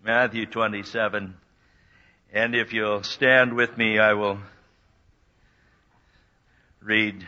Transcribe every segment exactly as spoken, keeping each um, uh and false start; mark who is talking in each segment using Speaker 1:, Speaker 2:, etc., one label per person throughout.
Speaker 1: Matthew twenty-seven. And if you'll stand with me, I will read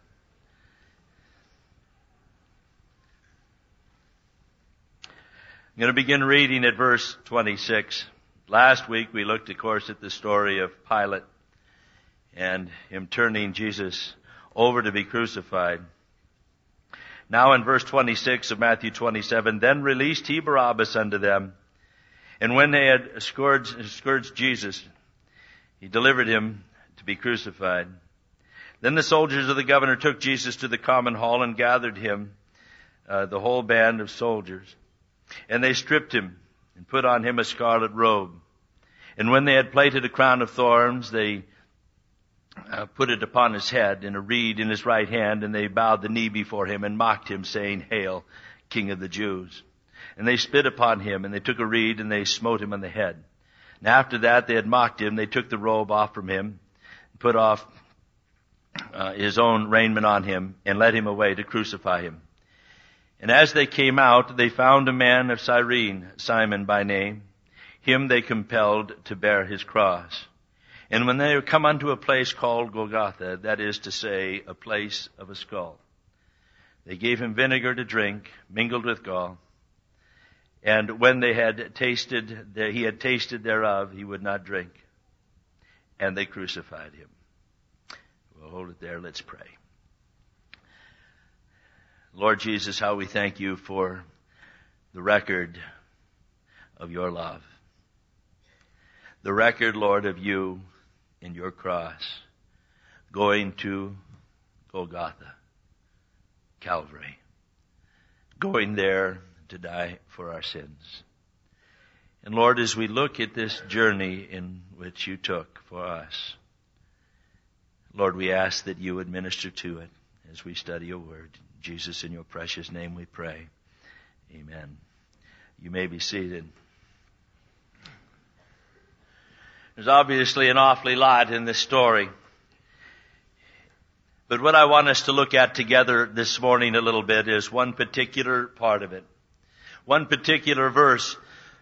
Speaker 1: I'm going to begin reading at verse twenty-six. Last week we looked, of course, at the story of Pilate and him turning Jesus over to be crucified. Now in verse twenty-six of Matthew twenty-seven, then released he Barabbas unto them, and when they had scourged, scourged Jesus, he delivered him to be crucified. Then the soldiers of the governor took Jesus to the common hall and gathered him, uh, the whole band of soldiers. And they stripped him and put on him a scarlet robe. And when they had plaited a crown of thorns, they uh, put it upon his head and a reed in his right hand, and they bowed the knee before him and mocked him, saying, Hail, King of the Jews. And they spit upon him, and they took a reed, and they smote him on the head. And after that they had mocked him, they took the robe off from him, and put off uh, his own raiment on him, and led him away to crucify him. And as they came out, they found a man of Cyrene, Simon by name. Him they compelled to bear his cross. And when they were come unto a place called Golgotha, that is to say, a place of a skull, they gave him vinegar to drink, mingled with gall. And when they had tasted, he had tasted thereof, he would not drink. And they crucified him. We'll hold it there. Let's pray. Lord Jesus, how we thank you for the record of your love. The record, Lord, of you in your cross, going to Golgotha, Calvary, going there to die for our sins. And Lord, as we look at this journey in which you took for us, Lord, we ask that you would minister to it as we study your word. Jesus, in your precious name we pray. Amen. You may be seated. There's obviously an awfully lot in this story. But what I want us to look at together this morning a little bit is one particular part of it. One particular verse,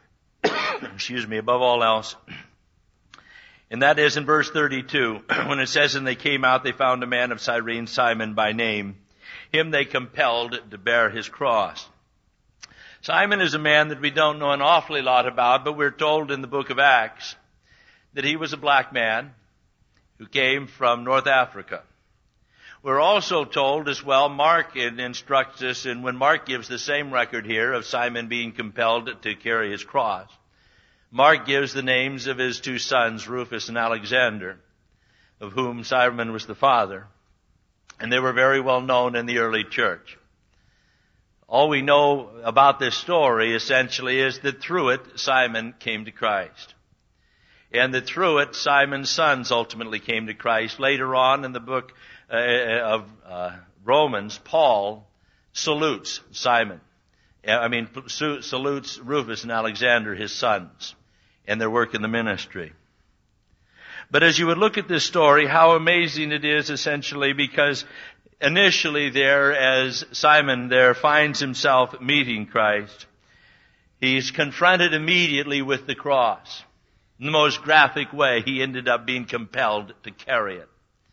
Speaker 1: excuse me, above all else. And that is in verse thirty-two, when it says, and they came out, they found a man of Cyrene, Simon by name. Him they compelled to bear his cross. Simon is a man that we don't know an awfully lot about, but we're told in the book of Acts that he was a black man who came from North Africa. We're also told as well, Mark instructs us, and when Mark gives the same record here of Simon being compelled to carry his cross, Mark gives the names of his two sons, Rufus and Alexander, of whom Simon was the father. And they were very well known in the early church. All we know about this story essentially is that through it, Simon came to Christ. And that through it, Simon's sons ultimately came to Christ. Later on in the book uh, of uh, Romans, Paul salutes Simon. I mean, salutes Rufus and Alexander, his sons, and their work in the ministry. But as you would look at this story, how amazing it is essentially, because initially there, as Simon there finds himself meeting Christ, he's confronted immediately with the cross. In the most graphic way, he ended up being compelled to carry it.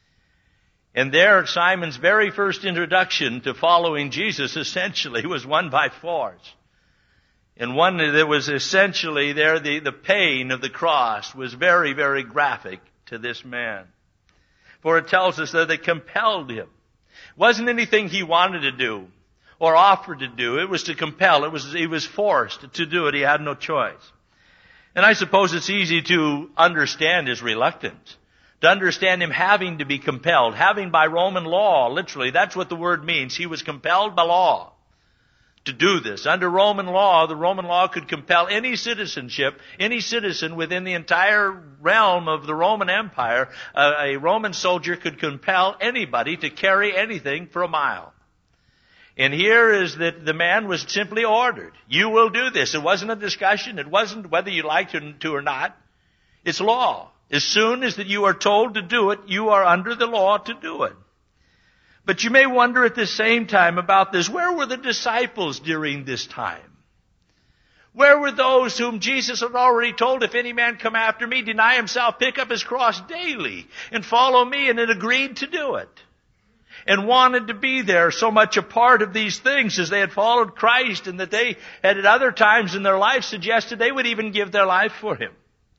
Speaker 1: And there, Simon's very first introduction to following Jesus essentially was one by force. And one that was essentially there, the, the pain of the cross was very, very graphic to this man. For it tells us that they compelled him. It wasn't anything he wanted to do or offered to do. It was to compel. It was, he was forced to do it. He had no choice. And I suppose it's easy to understand his reluctance. To understand him having to be compelled, having by Roman law, literally, that's what the word means. He was compelled by law to do this. Under Roman law, the Roman law could compel any citizenship, any citizen within the entire realm of the Roman Empire, uh, a Roman soldier could compel anybody to carry anything for a mile. And here is that the man was simply ordered. You will do this. It wasn't a discussion. It wasn't whether you liked to or not. It's law. As soon as that you are told to do it, you are under the law to do it. But you may wonder at the same time about this, where were the disciples during this time? Where were those whom Jesus had already told, if any man come after me, deny himself, pick up his cross daily, and follow me, and had agreed to do it? And wanted to be there, so much a part of these things as they had followed Christ, and that they had at other times in their life suggested they would even give their life for Him.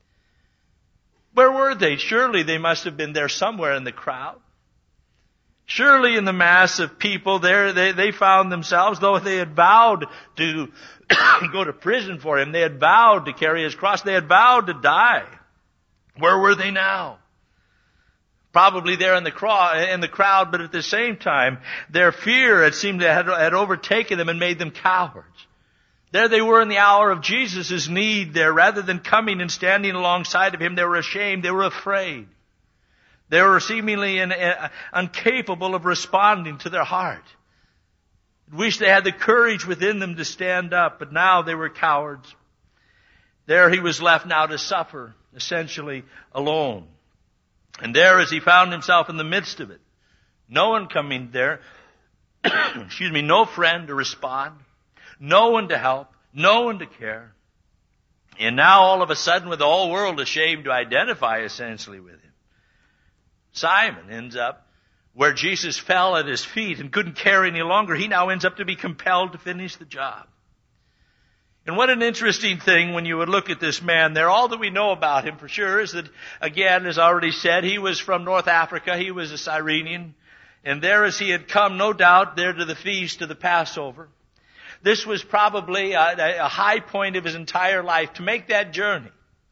Speaker 1: Where were they? Surely they must have been there somewhere in the crowd. Surely in the mass of people there, they, they found themselves, though they had vowed to go to prison for Him, they had vowed to carry His cross, they had vowed to die. Where were they now? Probably there in the, cro- in the crowd, but at the same time, their fear, it seemed, to have had overtaken them and made them cowards. There they were in the hour of Jesus' need there. Rather than coming and standing alongside of Him, they were ashamed, they were afraid. They were seemingly in, uh, incapable of responding to their heart. Wish they had the courage within them to stand up, but now they were cowards. There He was left now to suffer, essentially alone. And there as He found Himself in the midst of it, no one coming there, excuse me, no friend to respond, no one to help, no one to care. And now all of a sudden, with the whole world ashamed to identify essentially with Him, Simon ends up where Jesus fell at His feet and couldn't carry any longer. He now ends up to be compelled to finish the job. And what an interesting thing when you would look at this man there. All that we know about him for sure is that, again, as I already said, he was from North Africa. He was a Cyrenian. And there as he had come, no doubt, there to the feast of the Passover. This was probably a, a high point of his entire life, to make that journey.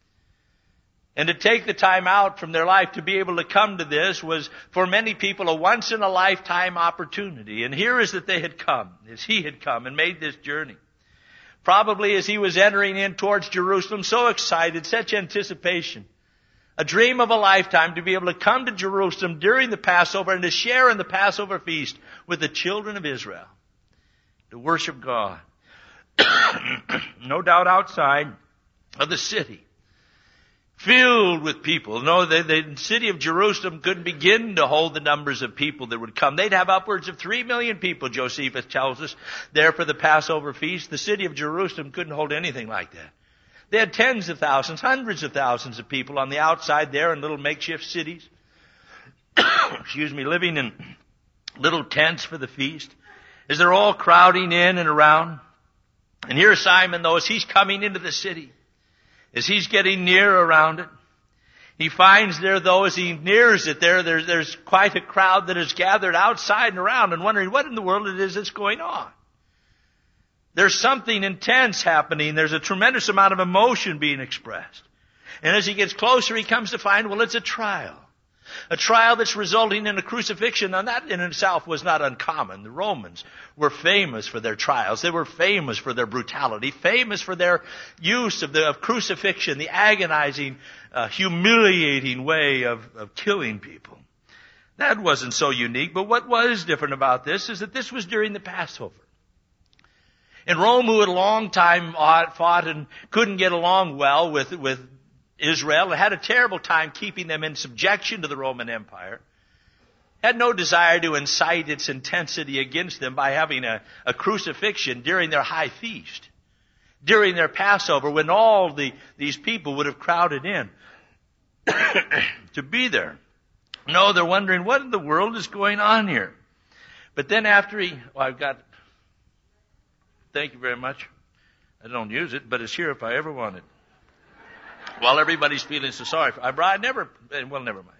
Speaker 1: And to take the time out from their life to be able to come to this was, for many people, a once-in-a-lifetime opportunity. And here is that they had come, as he had come and made this journey. Probably as he was entering in towards Jerusalem, so excited, such anticipation. A dream of a lifetime to be able to come to Jerusalem during the Passover and to share in the Passover feast with the children of Israel. To worship God. No doubt outside of the city. Filled with people. No, the, the city of Jerusalem couldn't begin to hold the numbers of people that would come. They'd have upwards of three million people, Josephus tells us, there for the Passover feast. The city of Jerusalem couldn't hold anything like that. They had tens of thousands, hundreds of thousands of people on the outside there in little makeshift cities. Excuse me, living in little tents for the feast. As they're all crowding in and around. And here's Simon, though, as he's coming into the city. As he's getting near around it, he finds there, though, as he nears it there, there's, there's quite a crowd that is gathered outside and around and wondering what in the world it is that's going on. There's something intense happening. There's a tremendous amount of emotion being expressed. And as he gets closer, he comes to find, well, it's a trial. A trial that's resulting in a crucifixion. Now that in itself was not uncommon. The Romans were famous for their trials. They were famous for their brutality, famous for their use of the of crucifixion, the agonizing, uh, humiliating way of, of killing people. That wasn't so unique, but what was different about this is that this was during the Passover. In Rome, who had a long time fought and couldn't get along well with, with Israel, and had a terrible time keeping them in subjection to the Roman Empire, had no desire to incite its intensity against them by having a, a crucifixion during their high feast, during their Passover, when all the these people would have crowded in to be there. No, they're wondering, what in the world is going on here? But then after he, well, I've got, thank you very much. I don't use it, but it's here if I ever want it. While everybody's feeling so sorry for, I, I never, well, never mind.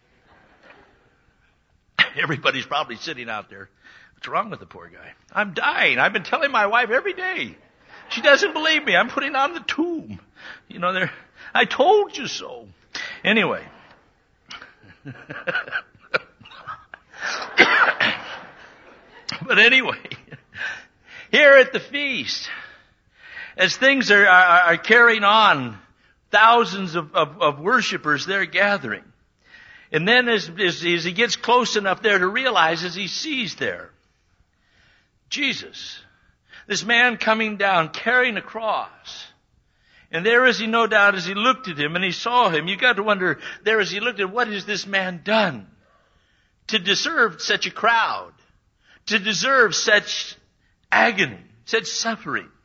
Speaker 1: Everybody's probably sitting out there. What's wrong with the poor guy? I'm dying. I've been telling my wife every day. She doesn't believe me. I'm putting on the tomb. You know, there, I told you so. Anyway. But anyway, here at the feast, as things are, are, are carrying on, thousands of, of, of worshipers there gathering. And then as, as, as he gets close enough there to realize, as he sees there, Jesus, this man coming down, carrying a cross. And there as he no doubt, as he looked at him and he saw him, you got to wonder, there as he looked at, what has this man done to deserve such a crowd, to deserve such agony, such suffering?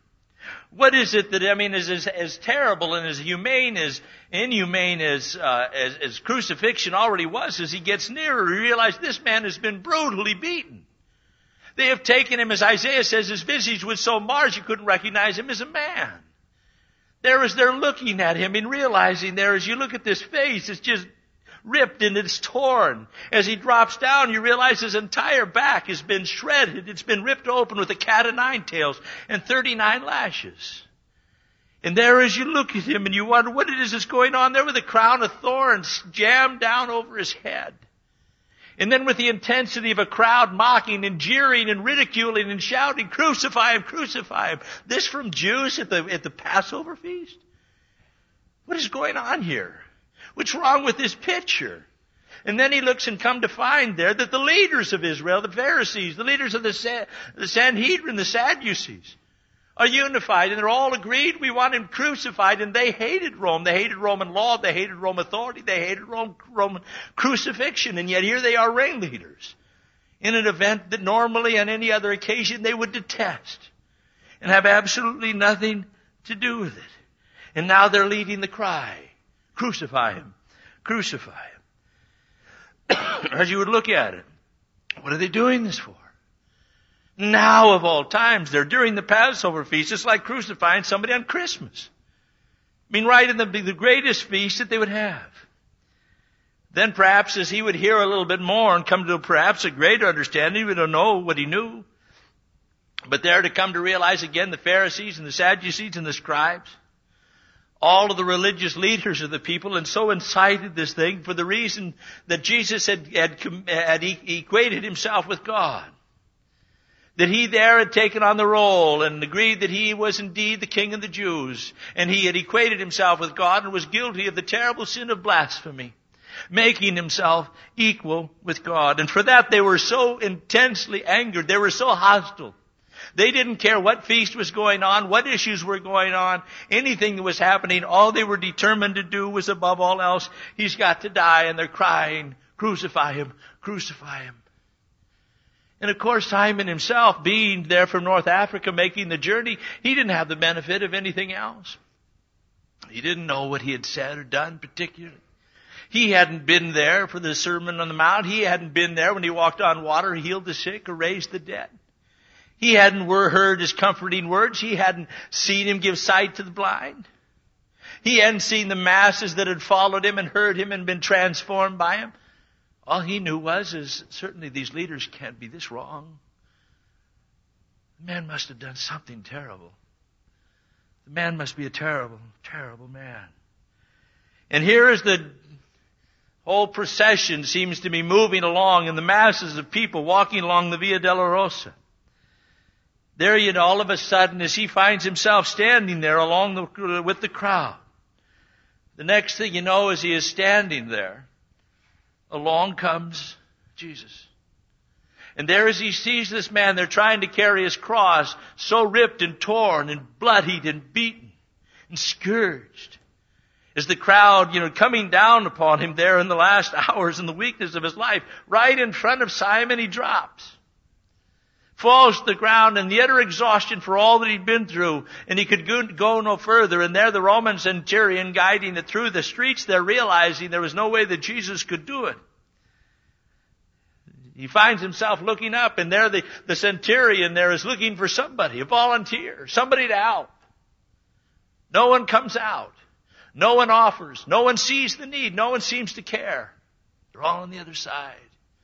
Speaker 1: What is it that, I mean, is as, as terrible and as humane as, inhumane as, uh, as, as crucifixion already was, as he gets nearer, he realizes this man has been brutally beaten. They have taken him, as Isaiah says, his visage was so marred you couldn't recognize him as a man. There as they're looking at him and realizing there, as you look at this face, it's just ripped and it's torn. As he drops down, you realize his entire back has been shredded. It's been ripped open with a cat of nine tails and thirty-nine lashes. And there as you look at him and you wonder what it is that's going on there with a crown of thorns jammed down over his head. And then with the intensity of a crowd mocking and jeering and ridiculing and shouting, crucify him, crucify him. This from Jews at the, at the Passover feast? What is going on here? What's wrong with this picture? And then he looks and come to find there that the leaders of Israel, the Pharisees, the leaders of the, Sa- the Sanhedrin, the Sadducees, are unified and they're all agreed we want him crucified, and they hated Rome. They hated Roman law. They hated Roman authority. They hated Rome, Roman crucifixion. And yet here they are ringleaders in an event that normally on any other occasion they would detest and have absolutely nothing to do with it. And now they're leading the cry, crucify him, crucify him. As you would look at it, what are they doing this for? Now of all times, they're during the Passover feast. It's like crucifying somebody on Christmas. I mean, right in the, the greatest feast that they would have. Then perhaps as he would hear a little bit more and come to perhaps a greater understanding, we don't know what he knew. But there to come to realize again the Pharisees and the Sadducees and the scribes, all of the religious leaders of the people, and so incited this thing for the reason that Jesus had, had, had equated himself with God. That he there had taken on the role and agreed that he was indeed the King of the Jews. And he had equated himself with God and was guilty of the terrible sin of blasphemy, making himself equal with God. And for that they were so intensely angered. They were so hostile. They didn't care what feast was going on, what issues were going on, anything that was happening. All they were determined to do was, above all else, he's got to die. And they're crying, crucify him, crucify him. And of course, Simon himself, being there from North Africa, making the journey, he didn't have the benefit of anything else. He didn't know what he had said or done particularly. He hadn't been there for the Sermon on the Mount. He hadn't been there when he walked on water, healed the sick, or raised the dead. He hadn't heard his comforting words. He hadn't seen him give sight to the blind. He hadn't seen the masses that had followed him and heard him and been transformed by him. All he knew was, is certainly these leaders can't be this wrong. The man must have done something terrible. The man must be a terrible, terrible man. And here is the whole procession seems to be moving along, and the masses of people walking along the Via Dolorosa. There, you know, all of a sudden, as he finds himself standing there along the, with the crowd, the next thing you know, as he is standing there, along comes Jesus. And there as he sees this man, they're trying to carry his cross, so ripped and torn and bloodied and beaten and scourged. As the crowd, you know, coming down upon him there in the last hours and the weakness of his life, right in front of Simon, he drops. Falls to the ground in the utter exhaustion for all that he'd been through, and he could go, go no further. And there the Roman centurion guiding it through the streets there, realizing there was no way that Jesus could do it. He finds himself looking up, and there the, the centurion there is looking for somebody, a volunteer, somebody to help. No one comes out. No one offers. No one sees the need. No one seems to care. They're all on the other side.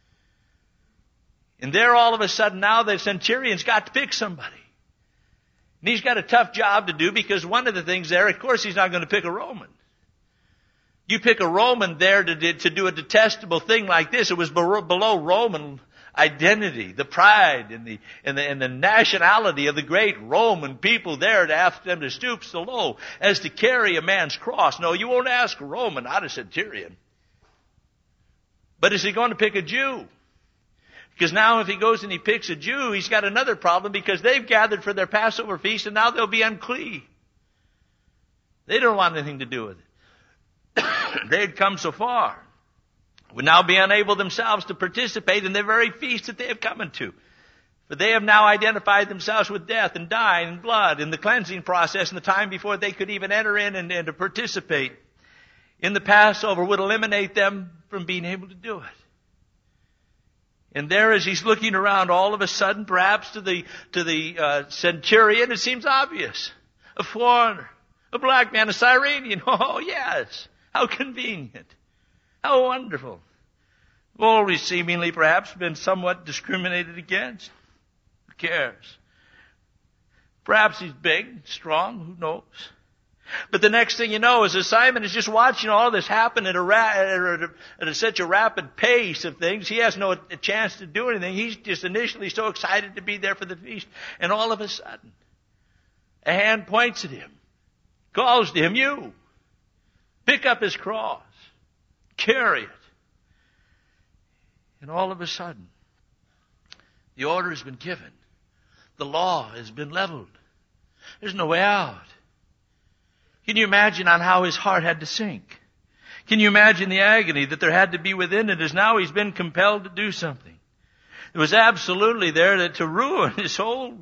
Speaker 1: And there all of a sudden now the centurion's got to pick somebody. And he's got a tough job to do, because one of the things there, of course, he's not going to pick a Roman. You pick a Roman there to, to do a detestable thing like this. It was below Roman identity, the pride and the, and the, and the nationality of the great Roman people there, to ask them to stoop so low as to carry a man's cross. No, you won't ask a Roman, not a centurion. But is he going to pick a Jew? Because now if he goes and he picks a Jew, he's got another problem, because they've gathered for their Passover feast and now they'll be unclean. They don't want anything to do with it. They had come so far, would now be unable themselves to participate in the very feast that they have come into. For they have now identified themselves with death and dying and blood in the cleansing process, and the time before they could even enter in and, and to participate in the Passover would eliminate them from being able to do it. And there, as he's looking around, all of a sudden, perhaps to the to the uh, centurion, it seems obvious. A foreigner, a black man, a Cyrenian. Oh, yes. How convenient. How wonderful. Always seemingly, perhaps, been somewhat discriminated against. Who cares? Perhaps he's big, strong, who knows? But the next thing you know is that Simon is just watching all this happen at a, ra- at, a, at a, such a rapid pace of things. He has no a chance to do anything. He's just initially so excited to be there for the feast. And all of a sudden, a hand points at him, calls to him, you, pick up his cross, carry it. And all of a sudden, the order has been given. The law has been leveled. There's no way out. Can you imagine on how his heart had to sink? Can you imagine the agony that there had to be within it as now he's been compelled to do something? It was absolutely there to, to ruin his whole,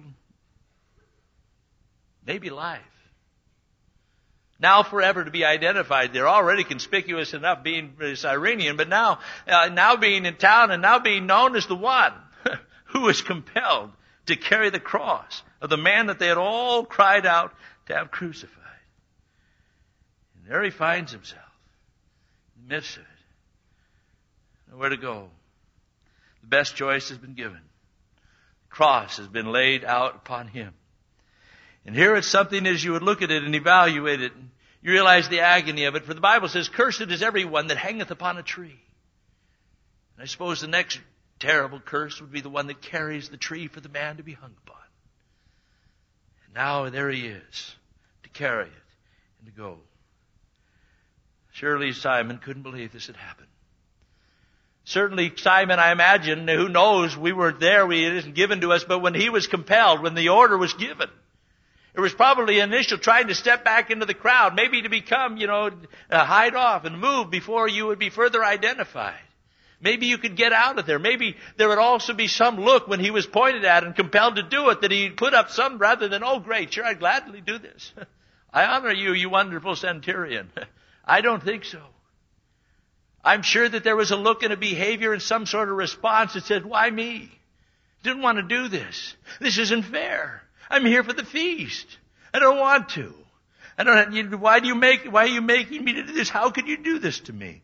Speaker 1: maybe life. Now forever to be identified. They're already conspicuous enough being Cyrenian, but now, uh, now being in town and now being known as the one who was compelled to carry the cross of the man that they had all cried out to have crucified. And there he finds himself in the midst of it. Nowhere to go. The best choice has been given. The cross has been laid out upon him. And here it's something as you would look at it and evaluate it, you realize the agony of it. For the Bible says, cursed is everyone that hangeth upon a tree. And I suppose the next terrible curse would be the one that carries the tree for the man to be hung upon. And now there he is, to carry it and to go. Surely Simon couldn't believe this had happened. Certainly Simon, I imagine, who knows, we weren't there, we, it isn't given to us, but when he was compelled, when the order was given, it was probably initial trying to step back into the crowd, maybe to become, you know, uh, hide off and move before you would be further identified. Maybe you could get out of there. Maybe there would also be some look when he was pointed at and compelled to do it that he put up some rather than, oh great, sure, I'd gladly do this. I honor you, you wonderful centurion. I don't think so. I'm sure that there was a look and a behavior and some sort of response that said, why me? Didn't want to do this. This isn't fair. I'm here for the feast. I don't want to. I don't. You, why do you make? Why are you making me to do this? How could you do this to me?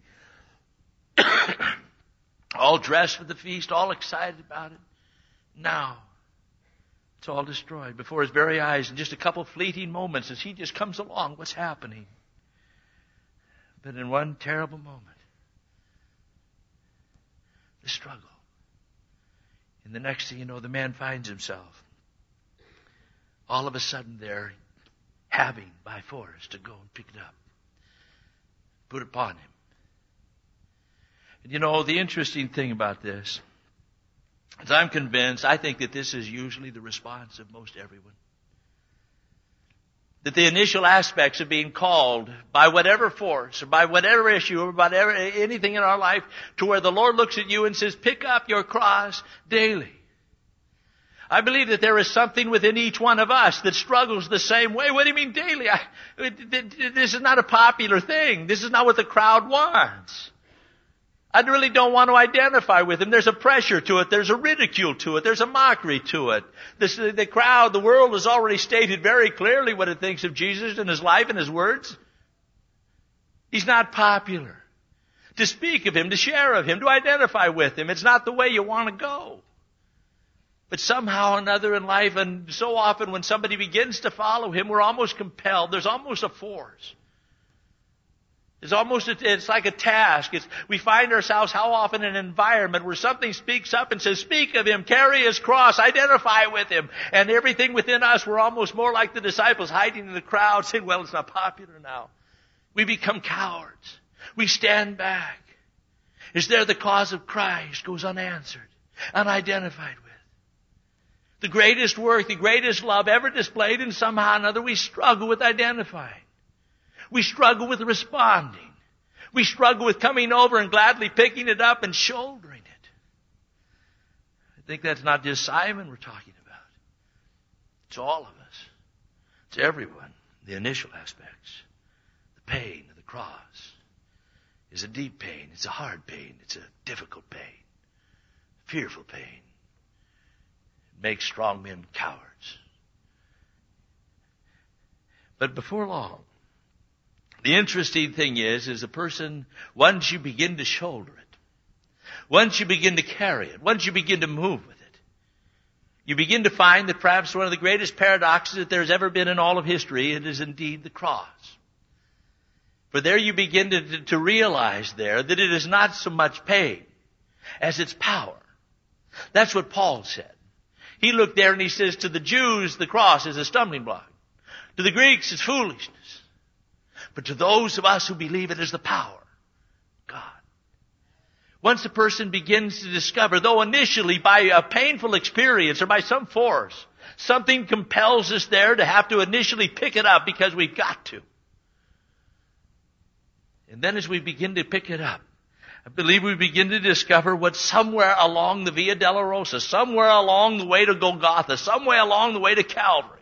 Speaker 1: All dressed for the feast, all excited about it. Now, it's all destroyed before his very eyes in just a couple fleeting moments as he just comes along. What's happening? But in one terrible moment, the struggle. And the next thing you know, the man finds himself all of a sudden there, having by force to go and pick it up, put it upon him. And you know, the interesting thing about this is I'm convinced, I think that this is usually the response of most everyone. That the initial aspects of being called by whatever force or by whatever issue or by whatever, anything in our life to where the Lord looks at you and says, pick up your cross daily. I believe that there is something within each one of us that struggles the same way. What do you mean daily? I, this is not a popular thing. This is not what the crowd wants. I really don't want to identify with him. There's a pressure to it. There's a ridicule to it. There's a mockery to it. This, the crowd, the world has already stated very clearly what it thinks of Jesus and his life and his words. He's not popular. To speak of him, to share of him, to identify with him, it's not the way you want to go. But somehow or another in life, and so often when somebody begins to follow him, we're almost compelled. There's almost a force. It's almost, a, it's like a task. It's, we find ourselves how often in an environment where something speaks up and says, speak of him, carry his cross, identify with him. And everything within us, we're almost more like the disciples hiding in the crowd saying, well, it's not popular now. We become cowards. We stand back. Is there the cause of Christ goes unanswered, unidentified with? The greatest work, the greatest love ever displayed, and somehow or another we struggle with identifying. We struggle with responding. We struggle with coming over and gladly picking it up and shouldering it. think that's not just Simon we're talking about. It's all of us. It's everyone. The initial aspects. The pain of the cross is a deep pain. It's a hard pain. It's a difficult pain. Fearful pain. It makes strong men cowards. But before long, the interesting thing is, is a person, once you begin to shoulder it, once you begin to carry it, once you begin to move with it, you begin to find that perhaps one of the greatest paradoxes that there's ever been in all of history, it is indeed the cross. For there you begin to, to realize there that it is not so much pain as its power. That's what Paul said. He looked there and he says, to the Jews, the cross is a stumbling block. To the Greeks, it's foolishness. But to those of us who believe it is the power of God. Once a person begins to discover, though initially by a painful experience or by some force, something compels us there to have to initially pick it up because we've got to. And then as we begin to pick it up, I believe we begin to discover what somewhere along the Via Dolorosa, somewhere along the way to Golgotha, somewhere along the way to Calvary,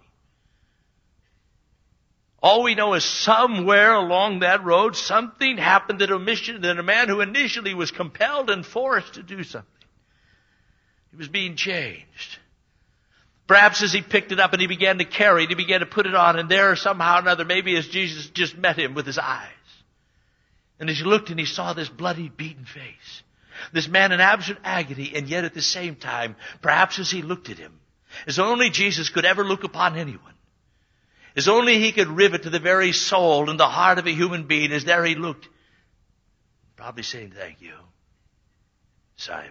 Speaker 1: all we know is somewhere along that road, something happened that a, mission, that a man who initially was compelled and forced to do something, he was being changed. Perhaps as he picked it up and he began to carry it, he began to put it on, and there somehow or another, maybe as Jesus just met him with his eyes. And as he looked and he saw this bloody, beaten face, this man in absolute agony, and yet at the same time, perhaps as he looked at him, as only Jesus could ever look upon anyone, as only he could rivet to the very soul and the heart of a human being, as there he looked, probably saying, thank you, Simon.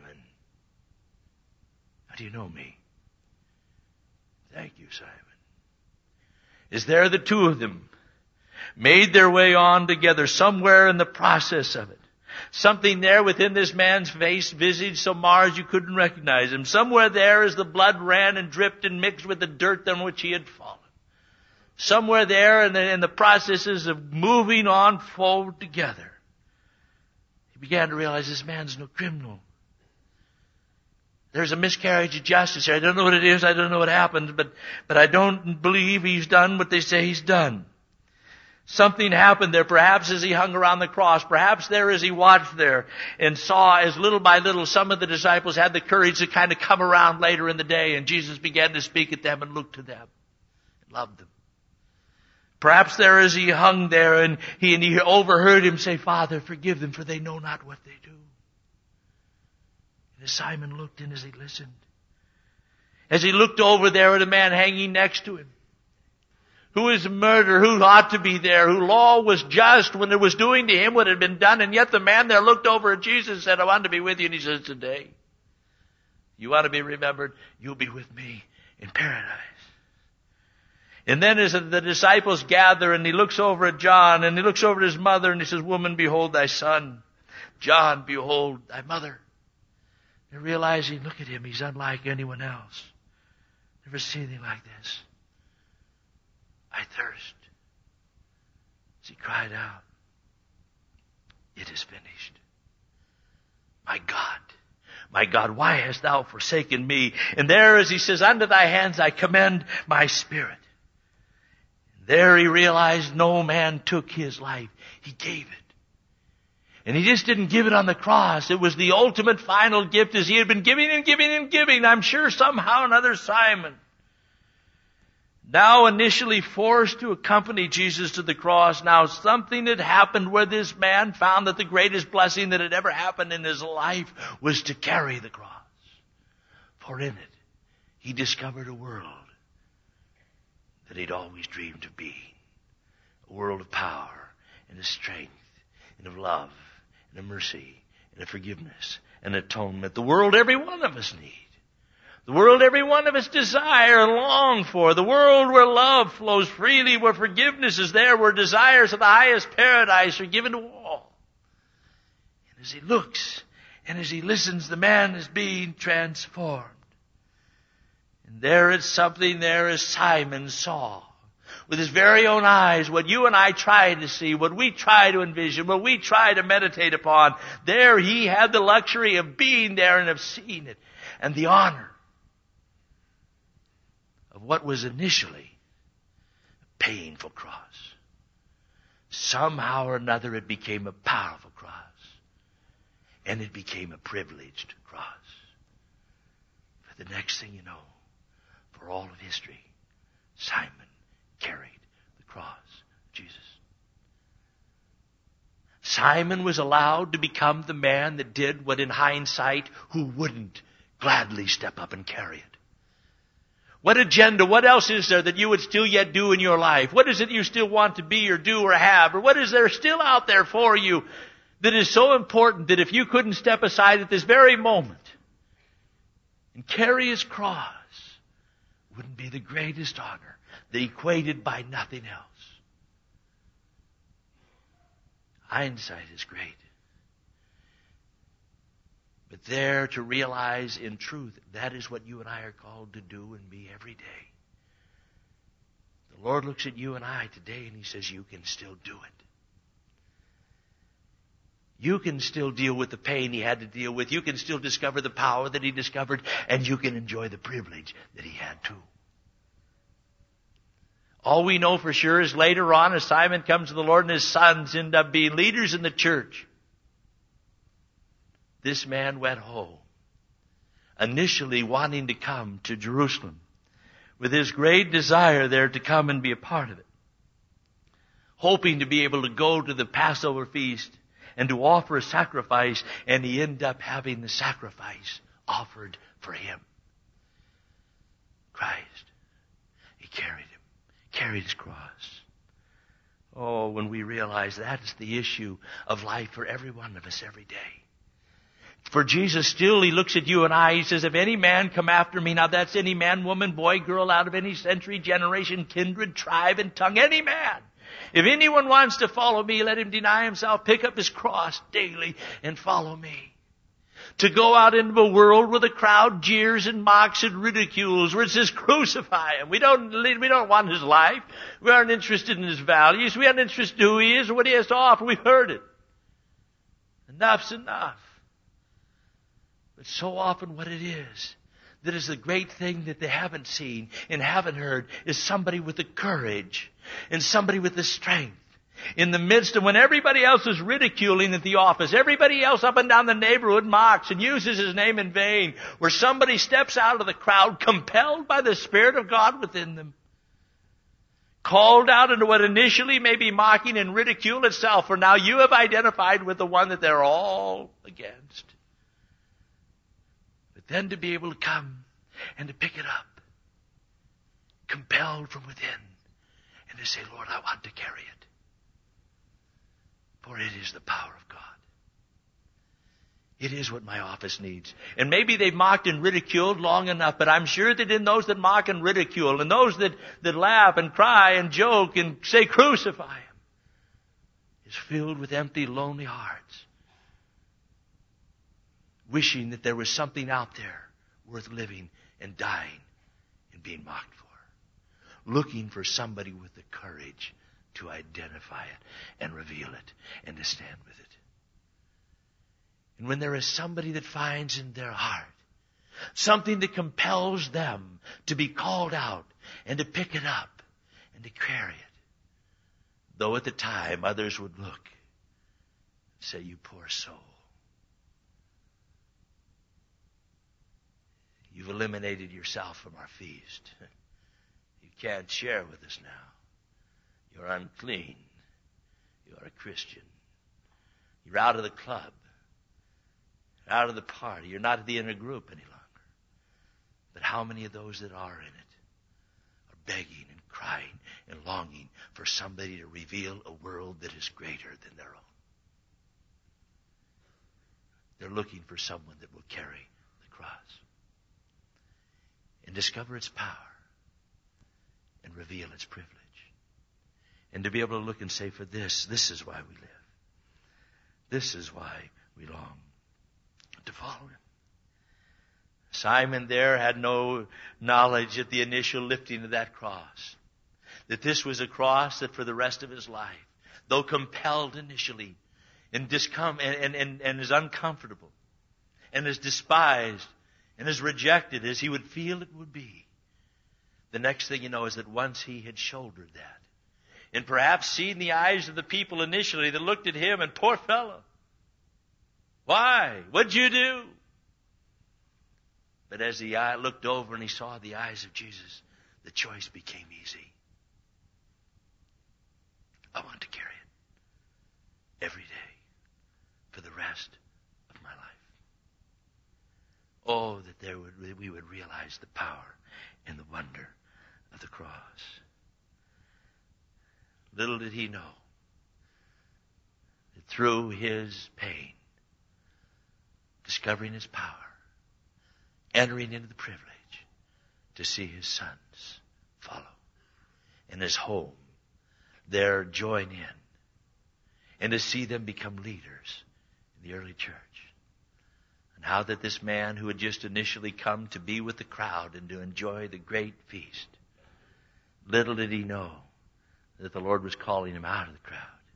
Speaker 1: How do you know me? Thank you, Simon. Is there the two of them made their way on together somewhere in the process of it? Something there within this man's face, visage, so marred you couldn't recognize him. Somewhere there as the blood ran and dripped and mixed with the dirt on which he had fallen. Somewhere there in the, in the processes of moving on forward together, he began to realize this man's no criminal. There's a miscarriage of justice here. I don't know what it is. I don't know what happened, but, but I don't believe he's done what they say he's done. Something happened there, perhaps as he hung around the cross, perhaps there as he watched there and saw as little by little some of the disciples had the courage to kind of come around later in the day, and Jesus began to speak at them and look to them and loved them. Perhaps there as he hung there and he, and he overheard him say, Father, forgive them, for they know not what they do. And as Simon looked and as he listened, as he looked over there at a man hanging next to him, who is a murderer, who ought to be there, who law was just when it was doing to him what had been done, and yet the man there looked over at Jesus and said, I want to be with you. And he says, today, you want to be remembered, you'll be with me in paradise. And then as the disciples gather and he looks over at John and he looks over at his mother and he says, woman, behold thy son. John, behold thy mother. They're realizing, look at him, he's unlike anyone else. Never seen anything like this. I thirst. As he cried out, it is finished. My God, my God, why hast thou forsaken me? And there as he says, unto thy hands I commend my spirit. There he realized no man took his life. He gave it. And he just didn't give it on the cross. It was the ultimate final gift as he had been giving and giving and giving. I'm sure somehow another Simon, now initially forced to accompany Jesus to the cross, now something had happened where this man found that the greatest blessing that had ever happened in his life was to carry the cross. For in it, he discovered a world that he'd always dreamed of being. A world of power and of strength and of love and of mercy and of forgiveness and atonement. The world every one of us need. The world every one of us desire and long for. The world where love flows freely, where forgiveness is there, where desires of the highest paradise are given to all. And as he looks and as he listens, the man is being transformed. And there is something there as Simon saw with his very own eyes what you and I try to see, what we try to envision, what we try to meditate upon. There he had the luxury of being there and of seeing it. and the honor of what was initially a painful cross. Somehow or another it became a powerful cross. And it became a privileged cross. For the next thing you know, for all of history, Simon carried the cross of Jesus. Simon was allowed to become the man that did what in hindsight, who wouldn't gladly step up and carry it? What agenda, what else is there that you would still yet do in your life? What is it you still want to be or do or have? Or what is there still out there for you that is so important that if you couldn't step aside at this very moment and carry his cross, wouldn't be the greatest honor, that equated by nothing else? Hindsight is great. But there to realize in truth, that is what you and I are called to do and be every day. The Lord looks at you and I today and He says, you can still do it. You can still deal with the pain He had to deal with. You can still discover the power that He discovered, and you can enjoy the privilege that He had too. All we know for sure is later on, as Simon comes to the Lord and his sons end up being leaders in the church, this man went home, initially wanting to come to Jerusalem, with his great desire there to come and be a part of it, hoping to be able to go to the Passover feast and to offer a sacrifice, and he ended up having the sacrifice offered for him. Christ. He carried him, carried his cross. Oh, when we realize that is the issue of life for every one of us every day. For Jesus still, He looks at you and I, He says, if any man come after me, now that's any man, woman, boy, girl, out of any century, generation, kindred, tribe, and tongue, any man. If anyone wants to follow me, let him deny himself, pick up his cross daily, and follow me. To go out into a world where the crowd jeers and mocks and ridicules, where it says, crucify him. We don't, we don't want his life. We aren't interested in his values. We aren't interested in who he is or what he has to offer. We've heard it. Enough's enough. But so often what it is, that is the great thing that they haven't seen and haven't heard, is somebody with the courage and somebody with the strength. In the midst of when everybody else is ridiculing at the office, everybody else up and down the neighborhood mocks and uses His name in vain, where somebody steps out of the crowd compelled by the Spirit of God within them, called out into what initially may be mocking and ridicule itself, for now you have identified with the one that they're all against. But then to be able to come and to pick it up, compelled from within, and to say, Lord, I want to carry it. For it is the power of God. It is what my office needs. And maybe they've mocked and ridiculed long enough, but I'm sure that in those that mock and ridicule, and those that, that laugh and cry and joke and say, crucify him, is filled with empty, lonely hearts, wishing that there was something out there worth living and dying and being mocked for. Looking for somebody with the courage to identify it and reveal it and to stand with it. And when there is somebody that finds in their heart something that compels them to be called out and to pick it up and to carry it, though at the time others would look and say, you poor soul, you've eliminated yourself from our feast. You can't share with us now. You're unclean. You're a Christian. You're out of the club. You're out of the party. You're not in the inner group any longer. But how many of those that are in it are begging and crying and longing for somebody to reveal a world that is greater than their own? They're looking for someone that will carry the cross and discover its power and reveal its privilege. And to be able to look and say, for this, this is why we live. This is why we long to follow Him. Simon there had no knowledge at the initial lifting of that cross, that this was a cross that for the rest of his life, though compelled initially and discom- and, and, and, and is uncomfortable and is despised and as rejected as he would feel it would be, the next thing you know is that once he had shouldered that, and perhaps seen the eyes of the people initially that looked at him, and poor fellow, why? What'd you do? But as he looked over and he saw the eyes of Jesus, the choice became easy. I want to carry it every day for the rest of my life. Oh, that there would, we would realize the power and the wonder of the cross. Little did he know that through his pain, discovering his power, entering into the privilege to see his sons follow, and his home there join in, and to see them become leaders in the early church. And how that this man who had just initially come to be with the crowd and to enjoy the great feast, little did he know that the Lord was calling him out of the crowd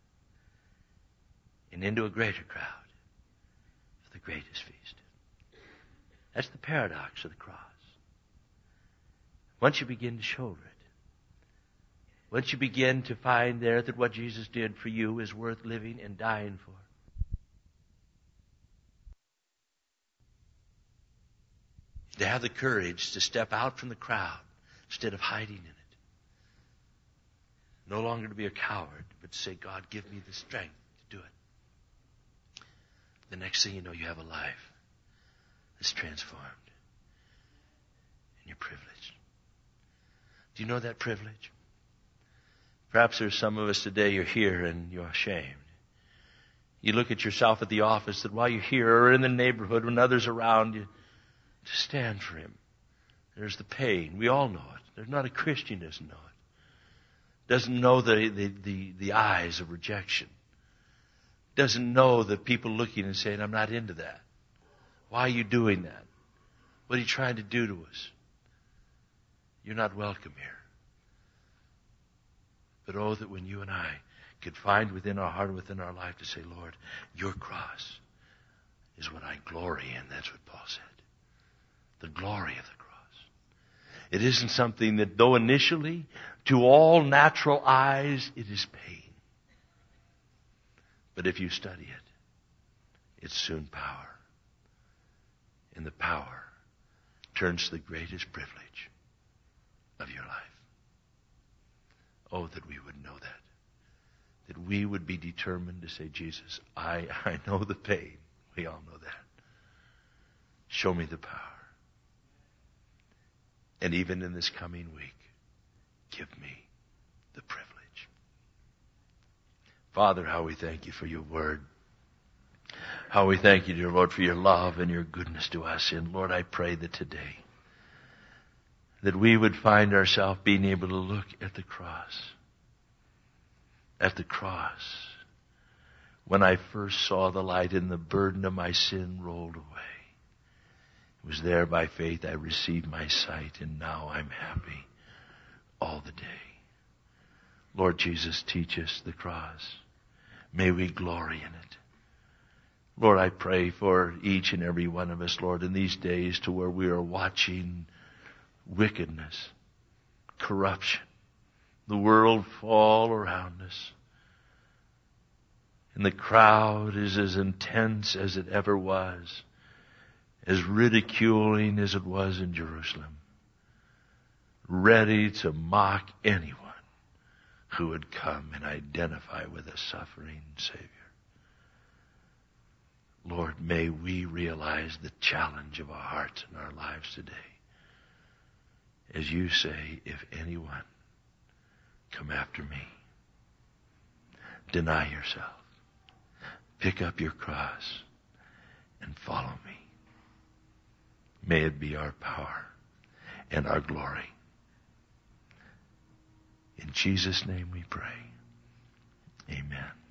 Speaker 1: and into a greater crowd for the greatest feast. That's the paradox of the cross. Once you begin to shoulder it, once you begin to find there that what Jesus did for you is worth living and dying for, to have the courage to step out from the crowd instead of hiding in it. No longer to be a coward, but to say, God, give me the strength to do it. The next thing you know, you have a life that's transformed. And you're privileged. Do you know that privilege? Perhaps there's some of us today, you're here and you're ashamed. You look at yourself at the office that while you're here or in the neighborhood when others are around you, to stand for him. There's the pain. We all know it. There's not a Christian who doesn't know it. Doesn't know the, the, the, the eyes of rejection. Doesn't know the people looking and saying, I'm not into that. Why are you doing that? What are you trying to do to us? You're not welcome here. But oh, that when you and I could find within our heart and within our life to say, Lord, your cross is what I glory in. That's what Paul said. The glory of the cross. It isn't something that, though initially, to all natural eyes, it is pain. But if you study it, it's soon power. And the power turns to the greatest privilege of your life. Oh, that we would know that. That we would be determined to say, Jesus, I, I know the pain. We all know that. Show me the power. And even in this coming week, give me the privilege. Father, how we thank you for your word. How we thank you, dear Lord, for your love and your goodness to us. And Lord, I pray that today, that we would find ourselves being able to look at the cross. At the cross. When I first saw the light and the burden of my sin rolled away. It was there by faith I received my sight, and now I'm happy all the day. Lord Jesus, teach us the cross. May we glory in it. Lord, I pray for each and every one of us, Lord, in these days to where we are watching wickedness, corruption, the world fall around us. And the crowd is as intense as it ever was, as ridiculing as it was in Jerusalem, ready to mock anyone who would come and identify with a suffering Savior. Lord, may we realize the challenge of our hearts and our lives today. As you say, if anyone come after me, deny yourself, pick up your cross, and follow me. May it be our power and our glory. In Jesus' name we pray. Amen.